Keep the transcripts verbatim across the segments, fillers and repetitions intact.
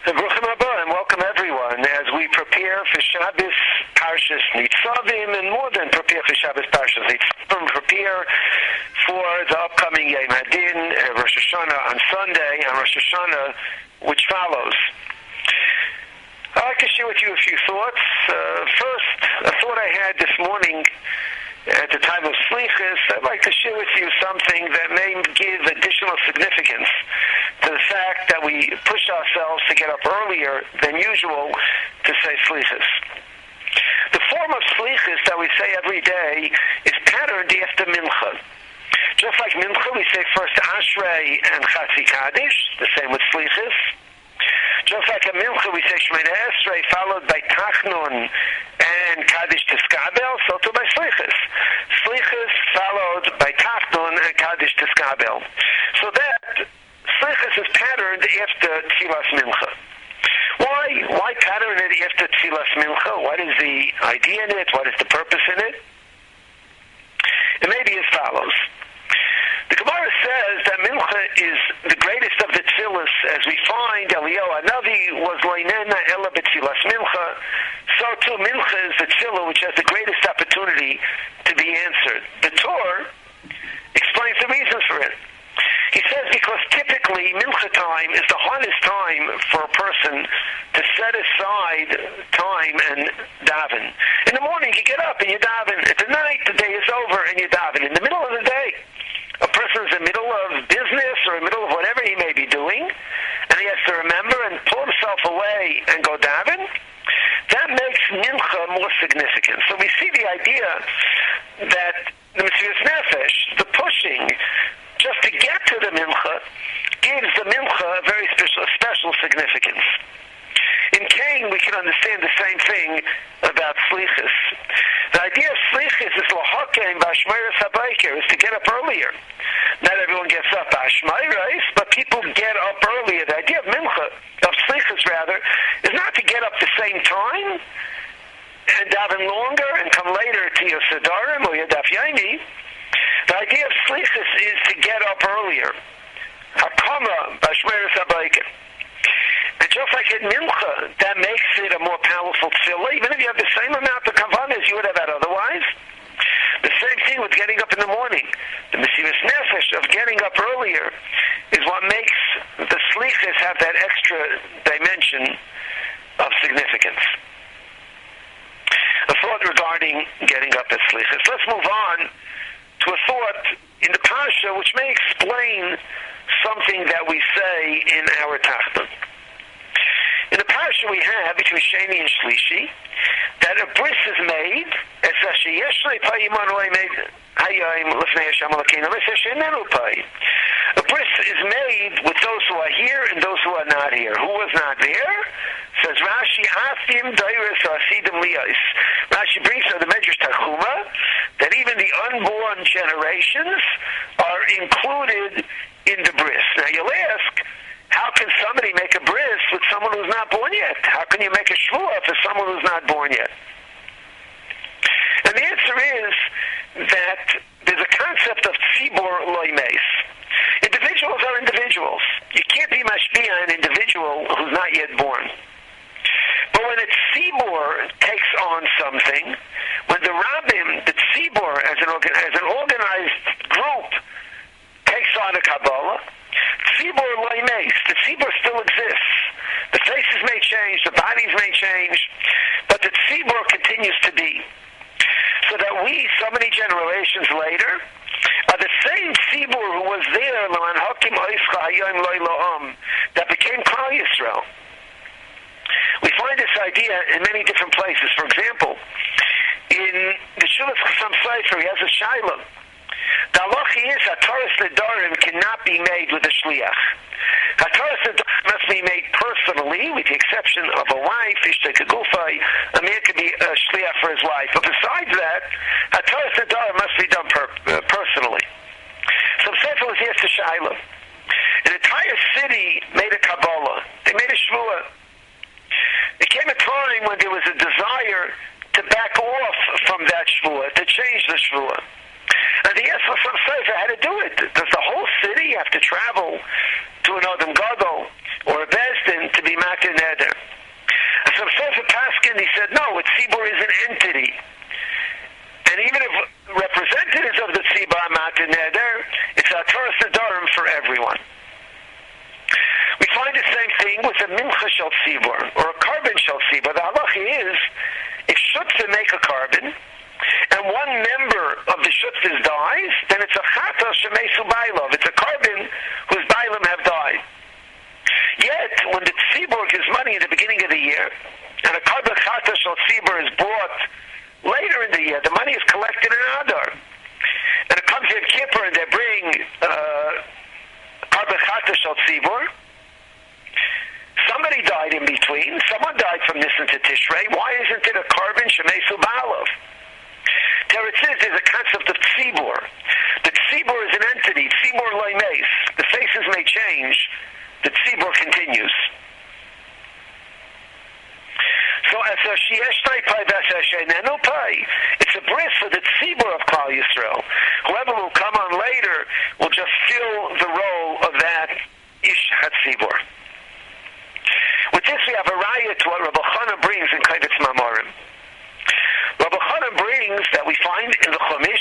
Bruchim haba, and welcome everyone as we prepare for Shabbos Parshas Nitzavim, and more than prepare for Shabbos Parshas Nitzavim, prepare for the upcoming Yom Hadin, uh, Rosh Hashanah on Sunday, and Rosh Hashanah, which follows. I'd like to share with you a few thoughts. Uh, first, a thought I had this morning at the time of Slichus. I'd like to share with you something that may give additional significance to the fact that we push ourselves to get up earlier than usual to say Slichus. The form of Slichus that we say every day is patterned after Mincha. Just like Mincha, we say first Ashrei and Chatzi Kaddish, the same with Slichus. Just like a Mincha, we say Shemona Esrei, followed by Tachnun and Kaddish Tiskabel, so too by Slichus. Slichus followed by Tachnun and Kaddish Tiskabel. So that Slichus is patterned after Tfilas Mincha. Why? Why pattern it after Tfilas Mincha? What is the idea in it? What is the purpose in it? It may be as follows. The Gemara says that Mincha is the greatest of the tefillas, as we find Eliyahu Hanavi was loinena ela b'tfilas Mincha. So too Mincha is the tefillah which has the greatest opportunity to be answered. The Torah explains the reason for it. He says because typically Mincha time is the hardest time for a person to set aside time and daven. In the morning you get up and you daven. At the night the day is over and you daven. In the middle of the day, a person is in the middle of business or in the middle of whatever he may be doing, and he has to remember and pull himself away and go daven. That makes Mincha more significant. So we see the idea that the Mesiras Nefesh, the pushing, just to get to the Mincha, gives the Mincha a very special, special significance. In Cain, we can understand the same thing about Slichus. The idea of Slichus is lahakein b'ashmeiras habayker, is to get up earlier. Not everyone gets up b'ashmeiras, but people get up earlier. The idea of Mincha, of Slichus rather, is not to get up the same time and daven longer and come later to your Sedarim or your Daf Yomi. The idea of Slichus is to get up earlier. Hakama b'ashmeiras habayker. And just like in Mincha, that makes it a more powerful tefillah, even if you have the same amount of kavanas you would have had otherwise. The same thing with getting up in the morning. The Mesiras Nefesh of getting up earlier is what makes the Slichus have that extra dimension of significance. A thought regarding getting up at Slichus. Let's move on to a thought in the Parsha which may explain something that we say in our Tachton. In the Parsha we have, between Sheni and Shlishi, that a bris is made, a bris is made with those who are here and those who are not here. Who was not there? Says Rashi, Afim Dairis Asidim Liais. Rashi brings out the Medrash Tanchuma that even the unborn generations are included in the bris. Now you'll ask, how can somebody make a bris with someone who's not born yet? How can you make a shvuah for someone who's not born yet? And the answer is that there's a concept of tzibor loy meis. Individuals are individuals. You can't be mashpia an individual who's not yet born. But when a tzibor takes on something, when the rabbim, the tzibor as an, organ, as an organized group takes on a Kabbalah, tzibor loy meis, the tzibor still exists. The faces may change, the bodies may change, but the tzibor continues to be. So that we, so many generations later, are the same tzibor who was there, that became Klal Yisrael. We find this idea in many different places. For example, in the Shulas Chassam Sofer, he has a Shiloh. The halacha is Hataras Nedarim cannot be made with a shliach. Hataras Nedarim must be made personally, with the exception of a wife, Ishtay Kegufay. A man can be a shliach for his wife. But besides that, Hataras Nedarim must be done per, uh, personally. So Sefer was asked to Shiloh. An entire city made a Kabbalah. They made a shvuah. There came a time when there was a desire to back off from that shvuah, to change the shvuah. And the Yesva some Sefer how to do it. Does the whole city have to travel to an Adam Gadol or a Bezdin to be Matir Neder. And so Sefer Paskin, he said, no, a tzibur is an entity. And even if representatives of the tzibur are Matir Neder, it's a Torah Sedorim for everyone. We find the same thing with a mincha shel tzibur, or a carbon shel tzibur. The halacha is, if shutzah make a carbon, and one member of the shutzahs dies, then it's a chata shemesu bailov. It's a carbon whose bailim have died. Yet, when the tzibur gives money in the beginning of the year, and a carbon chata shel tzibur is brought later in the year, the money is collected in Adar. And it comes in Kippur, and they bring uh, carbon chata shel tzibur. Somebody died in between. Someone died from Nisan to Tishrei. Why isn't it a carbon shemesu bailov? Teretz is there's a concept of tzibur. The tzibur is an entity. Tzibur loimes. The faces may change. The tzibur continues. So as a shieshnai pai v'ashenenu pai, it's a bris for the tzibur of Klal Yisrael. Whoever will come on later will just fill the role of that ish hatzibur. With this, we have a raya to what Rabbi Chana brings in Kaivetz Mamorim. Rabbi Chana brings that we find in the Chumash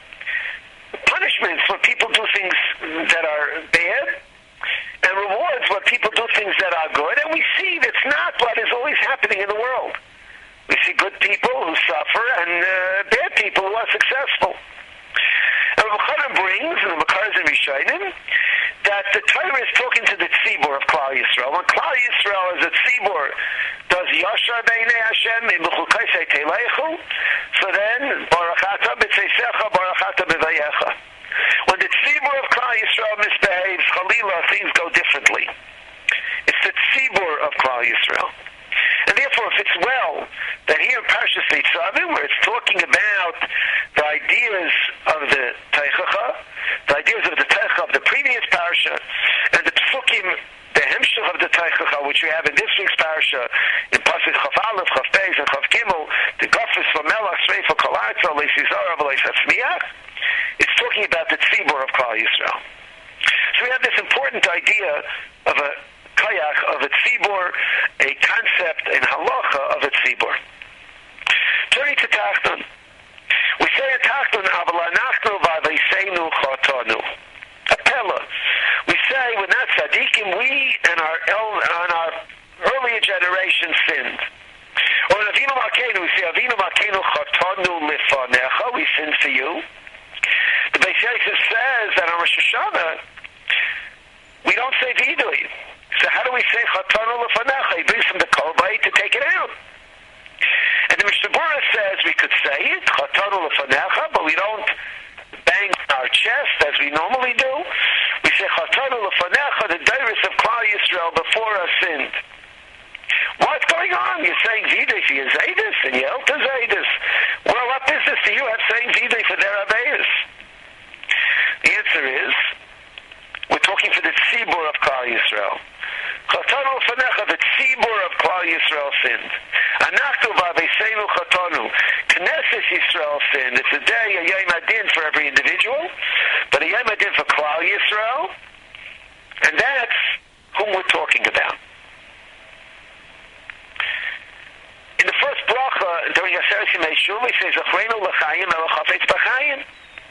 punishments when people do things that are bad, and rewards when people do things that are good. And we see that's not what is always happening in the world. We see good people who suffer and uh, bad people who are successful. And Rabbi Chana brings in the Makaras and Rishonim that the Torah is talking to the tzibur of Klal Yisrael. When Klal Yisrael as a tzibur does Yashar Beinei Hashem in B'chukaisei Teileichu, so then Baruch Ata B'tzeisecha, Baruch Ata B'vayecha. When the tzibur of Klal Yisrael misbehaves, Chalila, things go differently. It's the tzibur of Klal Yisrael. And therefore, if it's well that here in Parshas Nitzavim, where it's talking about the ideas of the Teichacha, the ideas of the Teichacha of the previous Parsha, and the Psukim, the Hemshech of the Teichacha, which we have in this week's Parsha, in Pasuk Chaf Aleph, Chaf Beis, and Chaf Gimel, the Gafis for Melach, Sreifa, Kalatza, Leisizara, Leisatzmiach, it's talking about the Tzibur of Klal Yisrael. So we have this important idea of a Kayach of a tzibur, a concept in halacha of a tzibur. Turning to Tachton, we say in Tachton, Aval anachnu v'aveiseinu chatanu. Appella. We say we're not tzaddikim. We and our el, and our earlier generation sinned. Or in Avinu Malkeinu, we say Avinu Malkeinu chatanu lifanecha. We sinned for you. The Beis Yosef says that on Rosh Hashanah we don't say vidui. So how do we say Chatanu Lefanecha? He brings from the Kolbai to take it out. And the Mishnah Berurah says we could say it, Chatanu Lefanecha, but we don't bang our chest as we normally do. We say Chatanu Lefanecha, the Deiris of Klal Yisrael before us sinned. What's going on? You're saying Vidui for your Zaydis and your Elta Zaydis. Well, what business do you have saying Vidui for their Aveis? The answer is, we're talking for the Tzibur of Klal Yisrael. Chatanu Lefanecha, the Tzibur of Klal Yisrael sinned. Anachnu v'aveiseinu chatanu. Knesset Yisrael sinned. It's a day, a Yom Adin for every individual, but a Yom Adin for Klal Yisrael, and that's whom we're talking about. In the first bracha, during Aseret Yimei Shuv, we say, Zachreinu l'chayim elachafetz b'chayim.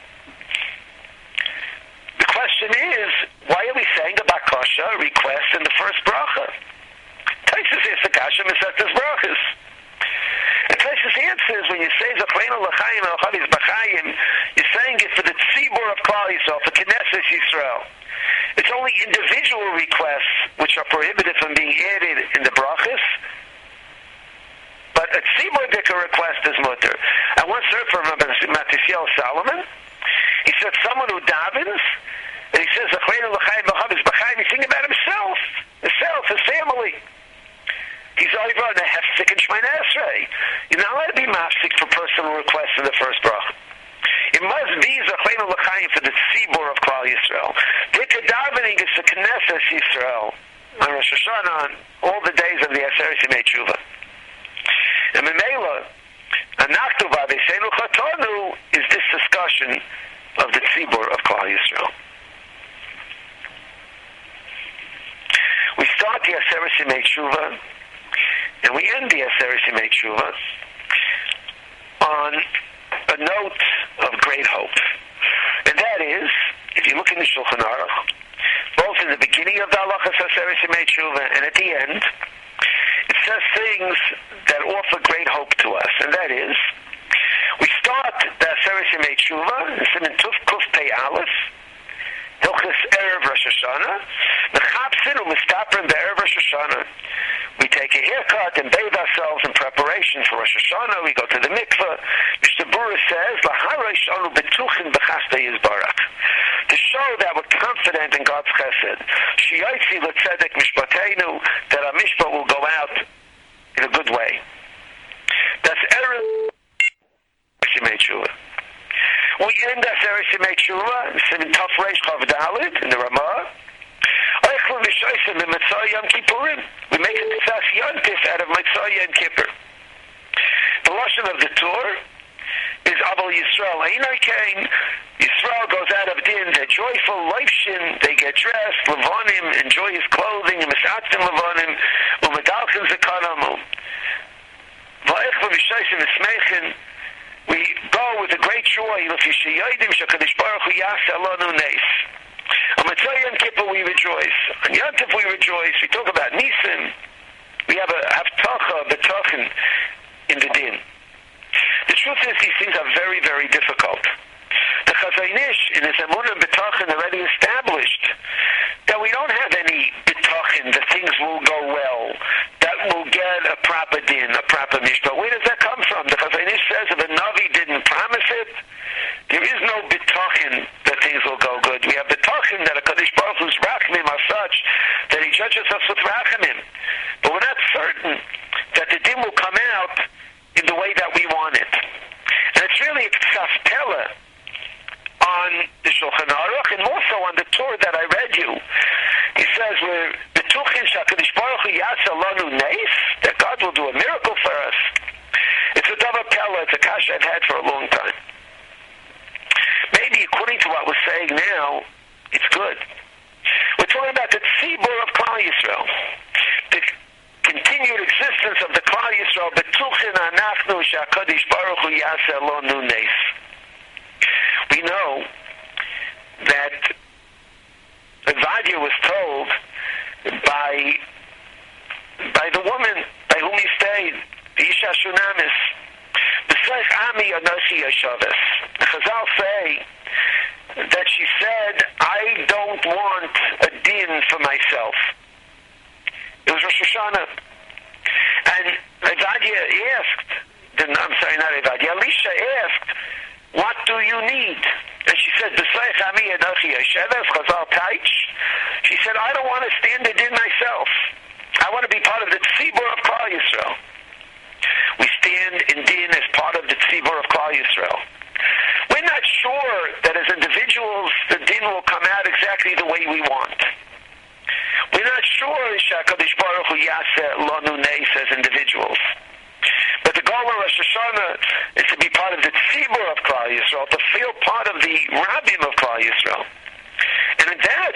The question is, why are we saying a bakasha, a request, in the first bracha? Taisus is the kasha misetas brachas. And Taisus answers, when you say Zachreinu l'chayim elachafetz b'chayim, you're saying it for the tzibur of Klal Yisrael, for Knesset Yisrael. It's only individual requests which are prohibited from being added in the brachas. But a tzibur dika request is mutter. I once heard from Rabbi Matisyahu Solomon. He said someone who davens, and he says, he's thinking about himself, himself, his family. He's over on the hefsik and Shemona Esrei. You're not allowed to be mafsik for personal requests in the first bracha. It must be Zachreinu l'chayim for the tzibur of Klal Yisrael. Dika davening is for Knesset Yisrael on Rosh Hashanah, on all the days of the Aseret Yimei Tshuva. And Memela, Anachnu v'aveiseinu chatanu is this discussion of the tzibur of Klal Yisrael. We start the Aseret Yemei Tshuva, and we end the Aseret Yemei Tshuva on a note of great hope. And that is, if you look in the Shulchan Aruch, both in the beginning of the Halachas Aseret Yemei Tshuva and at the end, it says things that offer great hope to us. And that is, we start the Aseret Yemei Tshuva, in Siman Tuf Kuf Pei Aleph, Hilchos Erev Rosh Hashanah, Mechapsin u'Mistaprin be'Erev Rosh Hashanah. We take a haircut and bathe ourselves in preparation for Rosh Hashanah. We go to the mikveh. Mister Bura says, L'harosh anu betuchin b'chastei Yisbarach. To show that we're confident in God's chesed. Sheyotzi l'tzedek mishpateinu, that our mishpat will go out in a good way. That's Erev Yemei Tshuva. We end Aseret Yemei Tshuva, in Taf Reish Chav Dalet, in the Ramah. We make a Tzas Yontif out of Mitzvah Yom Kippur. The Lashon of the Torah is Aval Yisrael Einai Kain. Yisrael goes out of Din, they're joyful, Leifshin, they get dressed, Levonim, enjoy his clothing, Mesatzim Levonim, Umedalchin Zekanamu. Va'echva V'shaysim Esmechin. We go with a great joy. On Mitzvah Yom Kippur we rejoice. On Yom Tov we rejoice. We talk about Nisim. We have a Haftacha, B'tachin in the Din. The truth is these things are very, very difficult. The Chazon Ish in his Emunah B'tachin already established that we don't have any B'tachin that things will go well, that will get a proper Din, a proper Mishpah. Where does that come from? The Chazon Ish says if a Navi didn't promise it, there is no B'tachin that things will go good. We have B'tachin that a Kadosh Baruch Hu's Rachamim are such that he judges us with Rachamim. But we're not certain that the Din will come out in the way that we want it. And it's really a Tzaf Pella on the Shulchan Aruch and also on the Torah that I read you. He says we're B'tuchin shakadosh baruch hu yaseh lanu neis, that God will do a miracle for us. It's a Davar Pella, it's a kasha I've had for a long time. Maybe according to what we're saying now, it's good. We're talking about the tzibur of Klal Yisrael, the continued existence of the Klal Yisrael. B'tuchin anachnu shakadosh baruch hu yaseh lanu neis. We know that Avadia was told by by the woman by whom he stayed, the Isha Shunamis, B'seich Ami Anoshi Yashavas. The Chazal say that she said, I don't want a din for myself. It was Rosh Hashanah. And Avadia asked, I'm sorry, not Avadia, Elisha asked, what do you need? And she said, she said, I don't want to stand it in myself. I want to be part of the tzibur of Klal Yisrael. We stand in din as part of the tzibur of Klal Yisrael. We're not sure that as individuals the din will come out exactly the way we want. We're not sure Shakadosh Baruch Hu Yaseh Lanu Neis as individuals. But the goal of Rosh Hashanah is to be part of the tzibur of Klal Yisrael, to feel part of the rabbim of Klal Yisrael. And in that,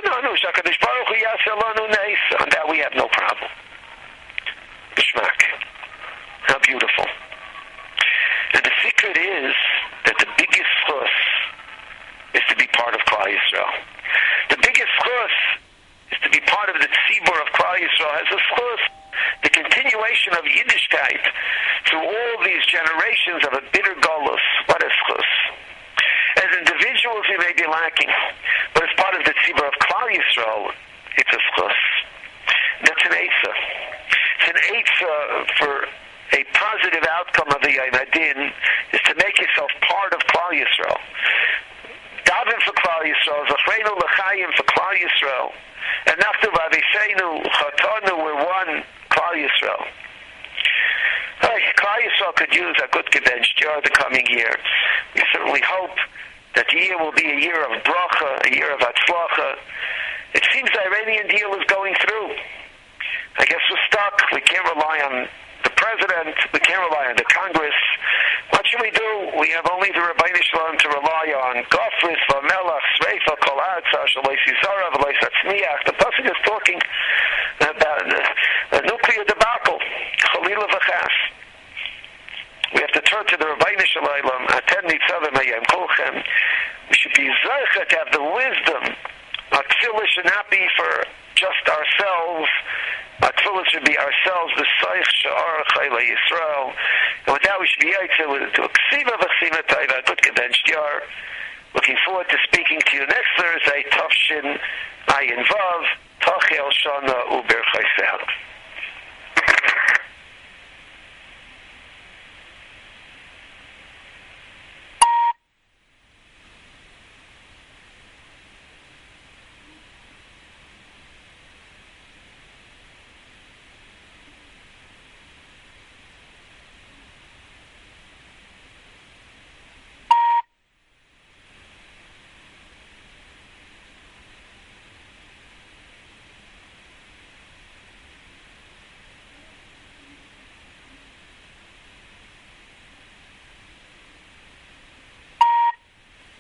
on that we have no problem. Bishmak. How beautiful. And the secret is that the biggest chus is to be part of Klal Yisrael. The biggest chus is to be part of the tzibur of Klal Yisrael. As a chus, the continuation of Yiddishkeit through all these generations of a bitter golus. What is chus? As individuals we may be lacking, but as part of the tzibur of Klal Yisrael, it's a chus. That's an eitzah. It's an eitzah for a positive outcome of the Yom Hadin is to make yourself part of Klal Yisrael. Daven for Klal Yisrael, Zachreinu L'chaim for Klal Yisrael, and Nachnu V'Aviseinu Chatanu, we're one Klal Yisrael. Hey, Klal Yisrael could use a good gebench jar the coming year. We certainly hope that the year will be a year of bracha, a year of atzlacha. It seems the Iranian deal is going through. I guess we're stuck. We can't rely on the president. We can't rely on the Congress. What should we do? We have only the Rabbeinu Shalom to rely on. Gofris, Vamelach, Sreifa, Kol Arza, Shaloi Sisara, V'loi Satzmiach. The Pasuk is talking about a, a nuclear debacle. Chalila v'chas. We have to turn to the Rabbeinu Shalom. Atem nitzavim hayem kolchem. We should be zeicha to have the wisdom. Our tefillah should not be for just ourselves. Our tefillah should be ourselves. The Seich Sha'ar Chayla Yisrael. And with that, we should be able to Ksiva v'Ksiva Taiva, a good condensed yar. Looking forward to speaking to you next Thursday. Tafshin Ayin Vav, Tachel Shana Uber Chayseha.